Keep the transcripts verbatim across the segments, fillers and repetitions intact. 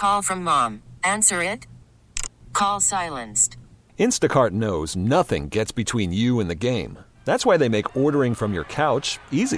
Call from mom. Answer it. Call silenced. Instacart knows nothing gets between you and the game. That's why they make ordering from your couch easy.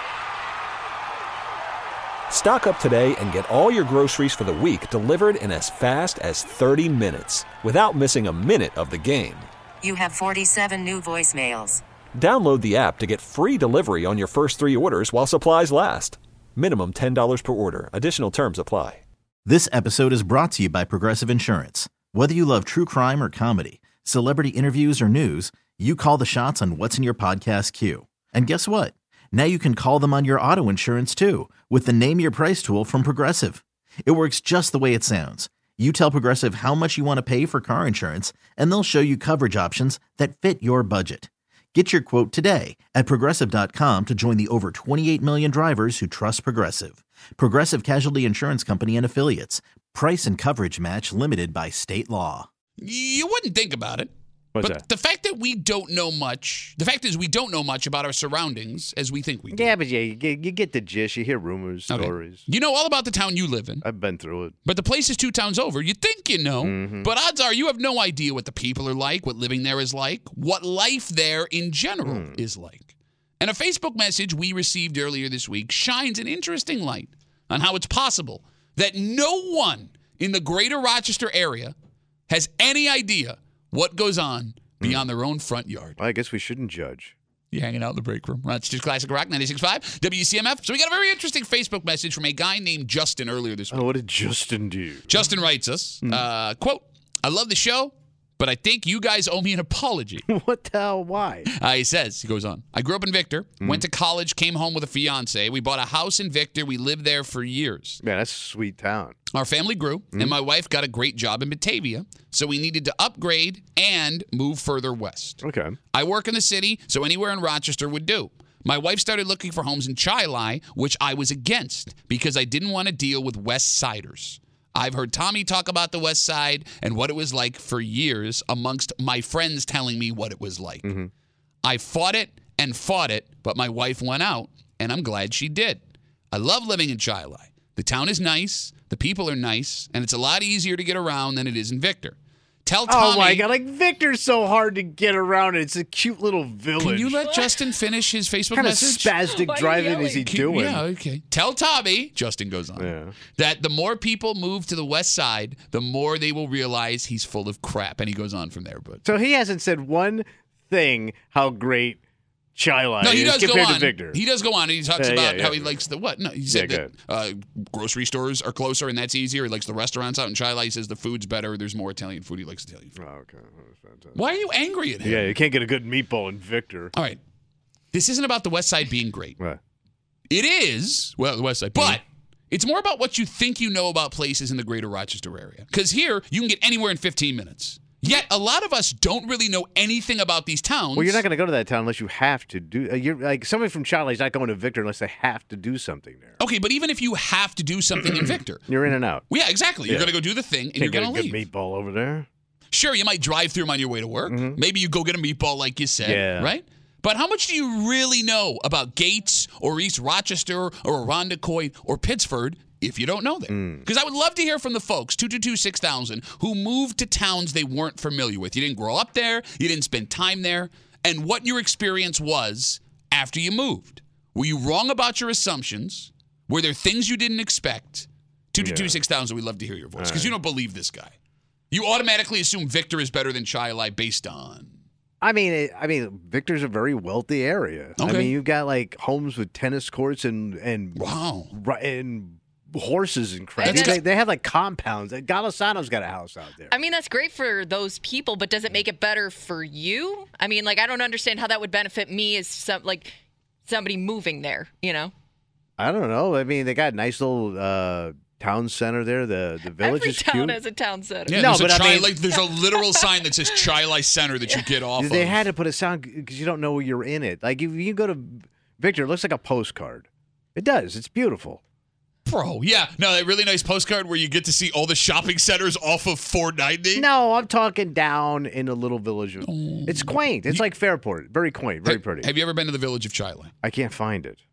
Stock up today and get all your groceries for the week delivered in as fast as thirty minutes without missing a minute of the game. You have forty-seven new voicemails. Download the app to get free delivery on your first three orders while supplies last. Minimum ten dollars per order. Additional terms apply. This episode is brought to you by Progressive Insurance. Whether you love true crime or comedy, celebrity interviews or news, you call the shots on what's in your podcast queue. And guess what? Now you can call them on your auto insurance too with the Name Your Price tool from Progressive. It works just the way it sounds. You tell Progressive how much you want to pay for car insurance, and they'll show you coverage options that fit your budget. Get your quote today at Progressive dot com to join the over twenty-eight million drivers who trust Progressive. Progressive Casualty Insurance Company and Affiliates. Price and coverage match limited by state law. You wouldn't think about it. What's but that? the fact that we don't know much, the fact is we don't know much about our surroundings as we think we do. Yeah, but yeah, you get, you get the gist. You hear rumors, Okay. stories. You know all about the town you live in. I've been through it. But the place is two towns over. You think you know, Mhm. but odds are you have no idea what the people are like, what living there is like, what life there in general Mm. is like. And a Facebook message we received earlier this week shines an interesting light on how it's possible that no one in the greater Rochester area has any idea what goes on beyond their own front yard. Well, I guess we shouldn't judge. You hanging out in the break room. Rochester's Classic Rock, ninety-six point five, W C M F. So we got a very interesting Facebook message from a guy named Justin earlier this week. Oh, what did Justin do? Justin writes us, uh, quote, I love the show, but I think you guys owe me an apology. What the hell? Why? Uh, he says, he goes on, I grew up in Victor, went to college, came home with a fiance. We bought a house in Victor. We lived there for years. Man, that's a sweet town. Our family grew, and my wife got a great job in Batavia, so we needed to upgrade and move further west. Okay. I work in the city, so anywhere in Rochester would do. My wife started looking for homes in Chi-Li, which I was against because I didn't want to deal with West Siders. I've heard Tommy talk about the West Side and what it was like for years amongst my friends telling me what it was like. Mm-hmm. I fought it and fought it, but my wife went out, and I'm glad she did. I love living in Chi-Li. The town is nice, the people are nice, and it's a lot easier to get around than it is in Victor. Tell Tommy... Oh, my God. Like, Victor's so hard to get around. It's a cute little village. Can you let Justin finish his Facebook What kind message? of spastic driving is he Can- doing? Yeah, okay. Tell Tommy, Justin goes on, Yeah. that the more people move to the west side, the more they will realize he's full of crap. And he goes on from there. But So he hasn't said one thing how great Chi-Li no, he is does go compared on. to Victor. He does go on, and he talks Uh, yeah, about yeah. how he likes the what? No, he said Yeah, that uh, grocery stores are closer, and that's easier. He likes the restaurants out in Chi-Li. He says the food's better. There's more Italian food. He likes Italian food. Oh, okay. That's fantastic. Why are you angry at him? Yeah, you can't get a good meatball in Victor. All right. This isn't about the west side being great. Right. It is, well, the west side, but it's more about what you think you know about places in the greater Rochester area. Because here, you can get anywhere in fifteen minutes. Yet, a lot of us don't really know anything about these towns. Well, you're not going to go to that town unless you have to do. Uh, you're like somebody from Chi-Li's not going to Victor unless they have to do something there. Okay, but even if you have to do something in Victor. You're in and out. Well, yeah, exactly. You're Yeah. going to go do the thing, and Can't you're get going a to good leave. meatball over there. Sure, you might drive through them on your way to work. Mhm. Maybe you go get a meatball like you said, Yeah. right? But how much do you really know about Gates or East Rochester or Irondequoit or Pittsford if you don't know them? Because I would love to hear from the folks, two two two, six thousand, who moved to towns they weren't familiar with. You didn't grow up there. You didn't spend time there. And what your experience was after you moved. Were you wrong about your assumptions? Were there things you didn't expect? two two two, six thousand, we'd love to hear your voice because you don't believe this guy. You automatically assume Victor is better than Chi-Li based on... I mean, it, I mean, Victor's a very wealthy area. I Okay. mean, you've got like homes with tennis courts and and Wow. ri- and horses and crap. And They, that's- they have like compounds. Golisano's got a house out there. I mean, that's great for those people, but does it make it better for you? I mean, like, I don't understand how that would benefit me as some like somebody moving there, you know? I don't know. I mean, they got a nice little uh, town center there. The the village Every is town cute. has a town center. Yeah, No, there's, a but I Chi- mean- like, there's a literal sign that says Chi-Li Center that you get off They of. had to put a sound because you don't know where you're in it. Like if you go to Victor, it looks like a postcard. It does. It's beautiful. Bro, yeah. No, that really nice postcard where you get to see all the shopping centers off of four ninety. No, I'm talking down in a little village. Of, it's quaint. It's like Fairport. Very quaint. Very have, pretty. Have you ever been to the village of Chi-Li? I can't find it.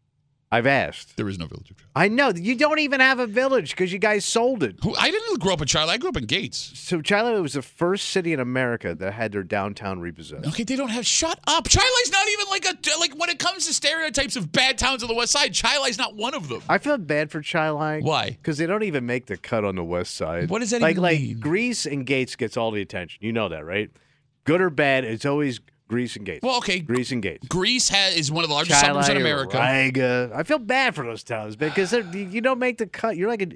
I've asked. There is no Village of Chi-Lai. I know. You don't even have a village because you guys sold it. Who, I didn't grow up in Chi-Lai. I grew up in Gates. So Chi-Lai was the first city in America that had their downtown repossessed. Okay, they don't have. Shut up. Chi-Lai's not even like a like when it comes to stereotypes of bad towns on the West Side. Chi-Lai's not one of them. I feel bad for Chi-Lai. Why? Because they don't even make the cut on the West Side. What does that like, even like, mean? Like Grease and Gates gets all the attention. You know that, right? Good or bad, it's always Grease and Gates. Well, okay. Grease and Gates. Greece has, is one of the largest Chi-Lai, suburbs in America. Riga. I feel bad for those towns because they're- you don't make the cut. You're like a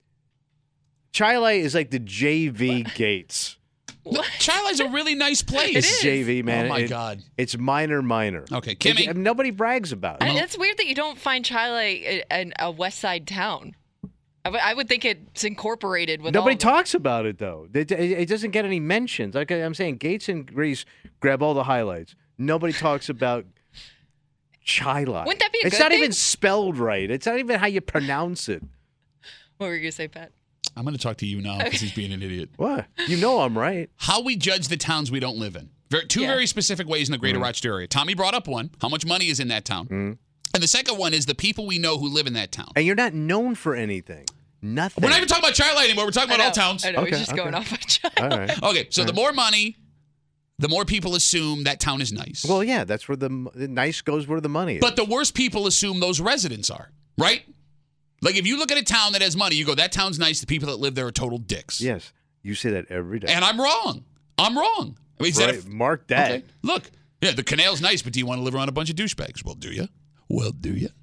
Chi-Lai is like the J V Gates. No, Chi-Lai's a really nice place. It is. J V, man. Oh, my It- God. It's minor, minor. Okay, It- Kimmy. and nobody brags about it. I, it's weird that you don't find Chi-Lai a, a, a West Side town. I, w- I would think it's incorporated with Nobody all of them. talks about it, though. It, it, it doesn't get any mentions. Like I'm saying, Gates and Grease grab all the highlights. Nobody talks about Chi-Lai. Wouldn't that be a It's good not thing? even spelled right. It's not even how you pronounce it. What were you going to say, Pat? I'm going to talk to you now because he's being an idiot. What? You know I'm right. How we judge the towns we don't live in. Very, two Yeah. very specific ways in the greater Mm-hmm. Rochester area. Tommy brought up one. How much money is in that town? And the second one is the people we know who live in that town. And you're not known for anything. Nothing. We're not even talking about Chi-Lai anymore. We're talking I about know, all towns. I know. Okay, He's just okay. going off on Chi-Lai. All right. Okay, so the more money, the more people assume that town is nice. Well, yeah, that's where the, the nice goes where the money is. But the worst people assume those residents are, right? Like if you look at a town that has money, you go, that town's nice. The people that live there are total dicks. yes, you say that every day. And I'm wrong. I'm wrong. I mean, is that right, a- mark that. Okay. Look, yeah, the canal's nice, but do you want to live around a bunch of douchebags? Well, do you? Well, do you?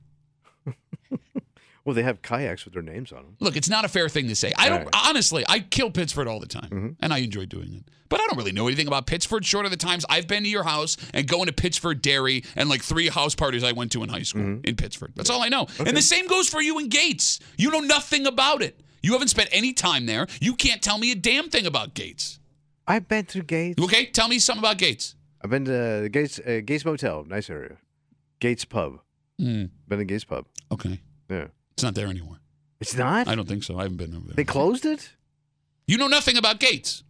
Well, they have kayaks with their names on them. Look, it's not a fair thing to say. I don't, All right. honestly, I kill Pittsford all the time, Mm-hmm. and I enjoy doing it. But I don't really know anything about Pittsford short of the times I've been to your house and going to Pittsford Dairy and like three house parties I went to in high school Mm-hmm. in Pittsford. That's all I know. And the same goes for you in Gates. You know nothing about it. You haven't spent any time there. You can't tell me a damn thing about Gates. I've been to Gates. Okay, tell me something about Gates. I've been to the Gates uh, Gates Motel, nice area. Gates Pub. Mm, Been to Gates Pub. okay, Yeah. it's not there anymore. It's not? I don't think so. I haven't been over there. They closed it? You know nothing about Gates.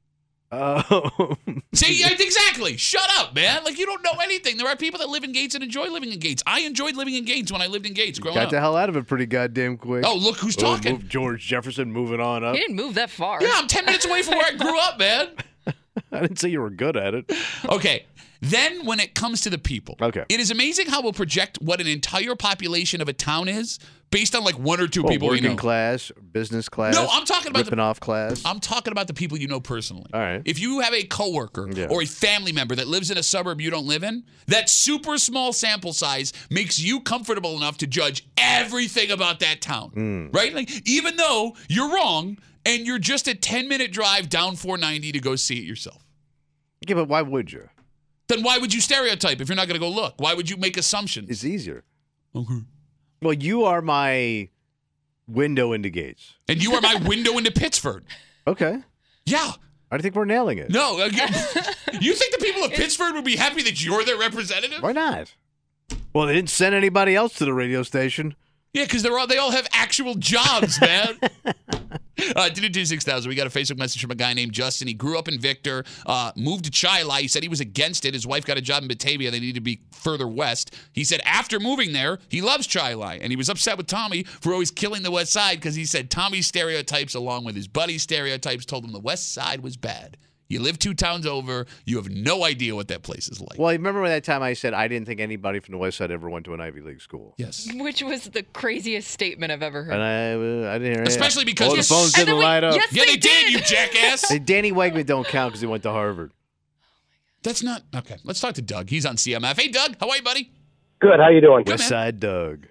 Oh. See, yeah, exactly. Shut up, man. Like, you don't know anything. There are people that live in Gates and enjoy living in Gates. I enjoyed living in Gates when I lived in Gates growing Got up. the hell out of it pretty goddamn quick. Oh, look who's Oh, talking. move George Jefferson moving on up. He didn't move that far. Yeah, I'm ten minutes away from where I grew up, man. I didn't say you were good at it. Okay. Then when it comes to the people, Okay. it is amazing how we'll project what an entire population of a town is based on like one or two Well, people we working know. class, business class. No, I'm talking about the- ripping off class. I'm talking about the people you know personally. All right. If you have a coworker Yeah. or a family member that lives in a suburb you don't live in, that super small sample size makes you comfortable enough to judge everything about that town. Hmm. Right? Like, even though you're wrong and you're just a ten minute drive down four ninety to go see it yourself. Yeah, but why would you? Then why would you stereotype if you're not going to go look? Why would you make assumptions? It's easier. Okay. Well, you are my window into Gates. And you are my window into Pittsford. Okay. Yeah. I think we're nailing it. No. again, you think the people of Pittsford would be happy that you're their representative? Why not? Well, they didn't send anybody else to the radio station. Yeah, because they're all they all have actual jobs, man. uh, two two two six thousand. We got a Facebook message from a guy named Justin. He grew up in Victor, uh, moved to Chi-Lai. He said he was against it. His wife got a job in Batavia. They needed to be further west. He said after moving there, he loves Chi-Lai, and he was upset with Tommy for always killing the West Side because he said Tommy's stereotypes, along with his buddy's stereotypes, told him the West Side was bad. You live two towns over. You have no idea what that place is like. Well, remember that time I said I didn't think anybody from the West Side ever went to an Ivy League school? Yes. Which was the craziest statement I've ever heard. And I, I didn't hear it. Especially because oh, the you- phones And then didn't we- light up. yes, Yeah, they, they did, did. you jackass. Hey, Danny Wegman don't count because he went to Harvard. That's not okay. Let's talk to Doug. He's on C M F. Hey, Doug, how are you, buddy? Good. How you doing? Good, West man. Side Doug.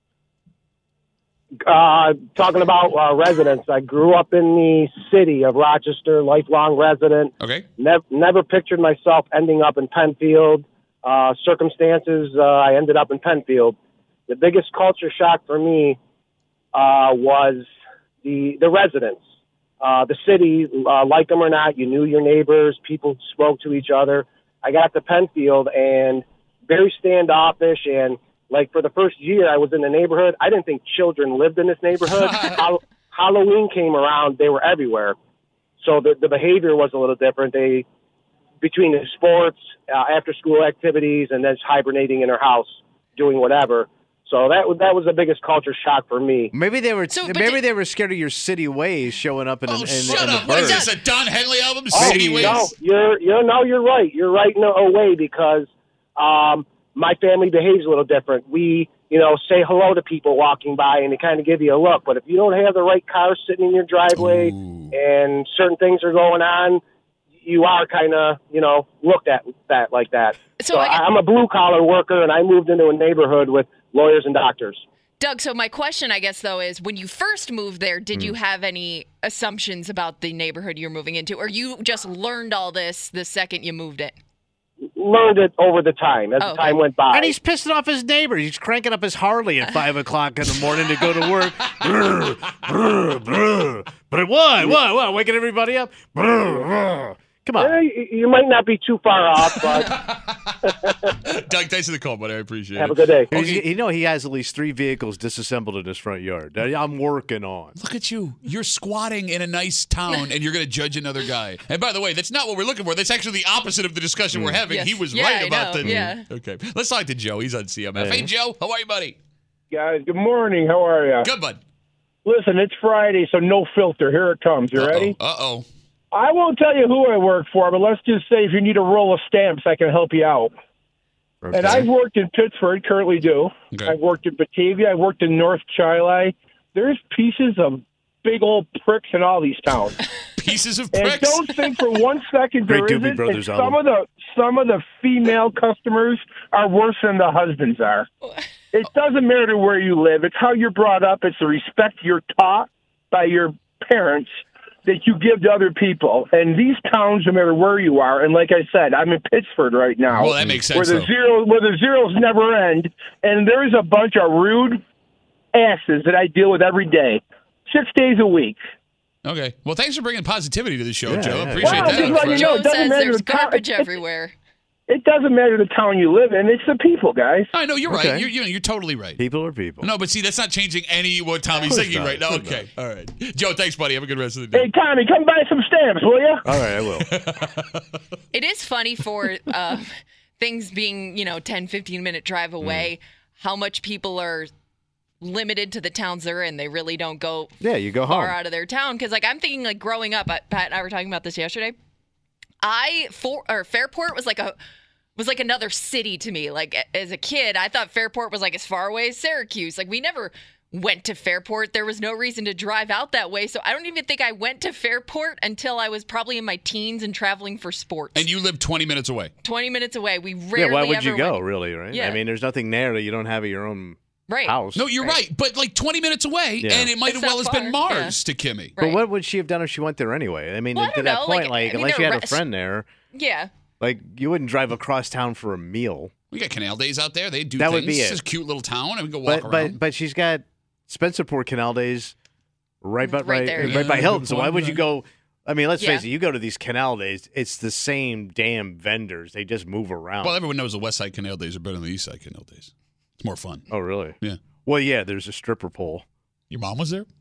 Uh, talking about uh, residents, I grew up in the city of Rochester, lifelong resident. Okay. Never, never pictured myself ending up in Penfield. Uh, circumstances, uh, I ended up in Penfield. The biggest culture shock for me uh, was the the residents. Uh, the city, uh, like them or not, you knew your neighbors. People spoke to each other. I got to Penfield and very standoffish and. Like, for the first year I was in the neighborhood, I didn't think children lived in this neighborhood. Hall- Halloween came around, they were everywhere. So the, the behavior was a little different. They, between the sports, uh, after-school activities, and then just hibernating in their house, doing whatever. So that was that was the biggest culture shock for me. Maybe they were So, but maybe did- they were scared of your city ways showing up in, Oh, in, in, shut in the up. What is bird. this, a Don Henley album? Oh, City Ways? no, you're you're no, you're right. You're right in a way because um, my family behaves a little different. We, you know, say hello to people walking by and they kind of give you a look. But if you don't have the right car sitting in your driveway Ooh. and certain things are going on, you are kind of, you know, looked at that like that. So So, I- I, I'm a blue collar worker, and I moved into a neighborhood with lawyers and doctors. Doug, so my question, I guess, though, is when you first moved there, did Hmm. you have any assumptions about the neighborhood you're moving into, or you just learned all this the second you moved in? Learned it over the time as Oh, the okay. time went by. And he's pissing off his neighbor. He's cranking up his Harley at five o'clock in the morning to go to work. Brr, brr, brr. But what? What? What? Waking everybody up? Brr, brr. Come on. Eh, you- you might not be too far off, but Doug, thanks for the call, buddy. I appreciate have a it. good day. He's- You know he has at least three vehicles disassembled in his front yard. that I'm working on. Look at you. You're squatting in a nice town and you're going to judge another guy. And by the way, that's not what we're looking for. That's actually the opposite of the discussion we're having. Yes. He was Yeah, right I about know. the. Yeah. Okay. Let's talk to Joe. He's on C M F. Hey. Hey, Joe. How are you, buddy? Guys, good morning. How are you? Good, bud. Listen, it's Friday, so no filter. Here it comes. You ready? Uh oh. I won't tell you who I work for, but let's just say if you need a roll of stamps, I can help you out. Okay. And I've worked in Pittsburgh, currently do. Okay. I've worked in Batavia. I've worked in North Chili. There's pieces of big old pricks in all these towns. Pieces of And pricks. don't think for one second Great there Doobie isn't. Brothers And some album. of the some of the female customers are worse than the husbands are. It doesn't matter where you live. It's how you're brought up. It's the respect you're taught by your parents that you give to other people. And these towns, no matter where you are, and like I said, I'm in Pittsburgh right now. Well, that makes sense, Where the though. zero, where the zeros never end, and there's a bunch of rude asses that I deal with every day, six days a week. Okay. Well, thanks for bringing positivity to the show, Yeah, Joe. yeah. Appreciate Well, that. just up let front. you know, Joe it doesn't says matter there's the town- garbage it- everywhere. It doesn't matter the town you live in; it's the people, guys. I know you're right. Okay. You're, you're you're totally right. People are people. No, but see, that's not changing any what Tommy's course thinking not. right now. Of course Okay. All right. Joe, thanks, buddy. Have a good rest of the day. Hey, Tommy, come buy some stamps, will you? All right, I will. It is funny for um, things being, you know, ten, fifteen minute drive away, how much people are limited to the towns they're in. They really don't go Yeah, you go far home. out of their town. Because, like, I'm thinking, like, growing up, I- Pat and I were talking about this yesterday. I, for, or Fairport was like a, was like another city to me. Like, a- as a kid, I thought Fairport was like as far away as Syracuse. Like, we never went to Fairport. There was no reason to drive out that way. So I don't even think I went to Fairport until I was probably in my teens and traveling for sports. And you live twenty minutes away. twenty minutes away. We Yeah, rarely why would ever you go, went- really, right? Yeah. I mean, there's nothing there that you don't have at your own Right. house. No, you're right. But like twenty minutes away, Yeah. and it might It's as well not have been far, Mars to Kimmy. But Right. what would she have done if she went there anyway? I mean, Well, I to don't that know, point, like, like, I mean, unless there you are had a res- friend there, Yeah. like, you wouldn't drive across town for a meal. We got Canal Days out there. They do That things. would be It's it. just a cute little town, and we can go walk But around. but but she's got Spencerport Canal Days right by Right right, there, right yeah. by Yeah, Hilton. good So why point, would you yeah. go? I mean, let's Yeah. face it. You go to these Canal Days, it's the same damn vendors. They just move around. well, everyone knows the West Side Canal Days are better than the East Side Canal Days. It's more fun. oh, really? Yeah. Well, yeah. There's a stripper pole. Your mom was there?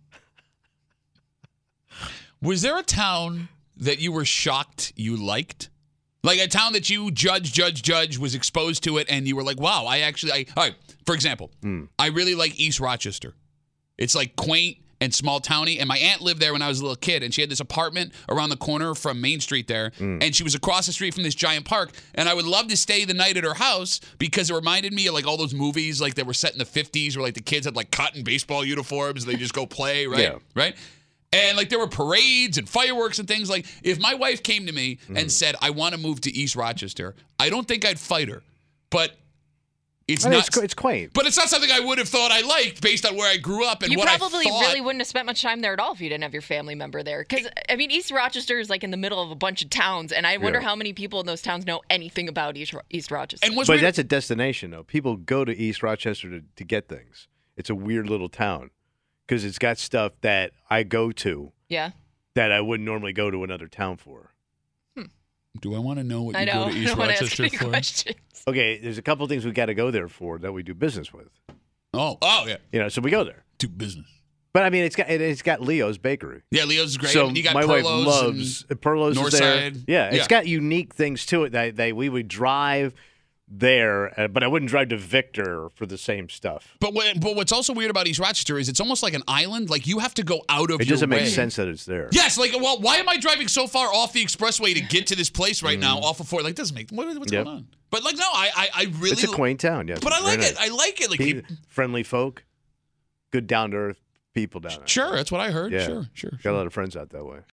Was there a town that you were shocked you liked? Like a town that you judge, judge, judge, was exposed to it, and you were like, wow, I actually, I, all right, for example, I really like East Rochester. It's like quaint and small towny, and my aunt lived there when I was a little kid, and she had this apartment around the corner from Main Street there, and she was across the street from this giant park, and I would love to stay the night at her house because it reminded me of like all those movies like that were set in the fifties where like the kids had like cotton baseball uniforms and they just go play, right? Yeah. Right? And like there were parades and fireworks and things. Like if my wife came to me and said, I want to move to East Rochester, I don't think I'd fight her. But it's I mean, not it's, qu- it's quaint. but it's not something I would have thought I liked based on where I grew up and You what probably I thought. really wouldn't have spent much time there at all if you didn't have your family member there. Because, I mean, East Rochester is like in the middle of a bunch of towns, and I wonder Yeah. how many people in those towns know anything about East, Ro- East Rochester. And what's But weird, that's a destination, though. People go to East Rochester to, to get things. It's a weird little town because it's got stuff that I go to yeah. that I wouldn't normally go to another town for. do I want to know what I you know. go to I East don't want to ask Rochester any for? questions. Okay, there's a couple things we got to go there for that we do business with. Oh, oh yeah, You know, so we go there. do business. But I mean, it's got it, it's got Leo's Bakery. Yeah, Leo's is great. So you got my wife Perlo's loves and- Perlo's is there. Northside. Yeah, it's Yeah. got unique things to it that they we would drive there, uh, but I wouldn't drive to Victor for the same stuff. But what, but what's also weird about East Rochester is it's almost like an island. Like you have to go out of It your doesn't way. make sense that it's there. Yes, like well, why am I driving so far off the expressway to get to this place right now off of Fort? Like doesn't make what, what's Yep. going on? But like no, I I, I really It's a quaint town, yes. But I like Very it. nice. I like it. Like Pe- people, friendly folk, good down to earth people down there. sure, that's what I heard. Yeah. Sure, sure. Got sure. a lot of friends out that way.